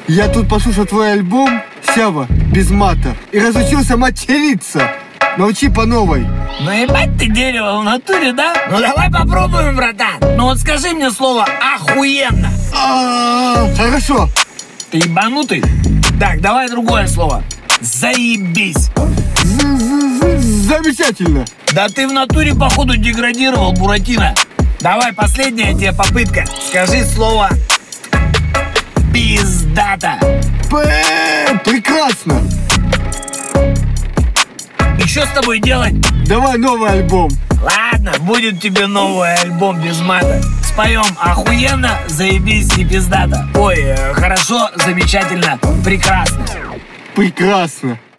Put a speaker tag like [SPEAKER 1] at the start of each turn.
[SPEAKER 1] Я тут послушал твой альбом, Сява, без мата, и разучился материться. Научи по новой.
[SPEAKER 2] Ну ебать ты дерево в натуре, да? Ну давай попробуем, братан. Ну вот скажи мне слово охуенно.
[SPEAKER 1] Хорошо.
[SPEAKER 2] Ты ебанутый? Так, давай другое слово. Заебись.
[SPEAKER 1] Замечательно.
[SPEAKER 2] Да ты в натуре, походу, деградировал, Буратино. Давай, последняя тебе попытка. Скажи слово пиздата.
[SPEAKER 1] Прекрасно.
[SPEAKER 2] И что с тобой делать?
[SPEAKER 1] Давай новый альбом.
[SPEAKER 2] Ладно, будет тебе новый альбом без мата. Споем охуенно, заебись и пиздата. Ой, хорошо, замечательно, прекрасно.
[SPEAKER 1] Прекрасно.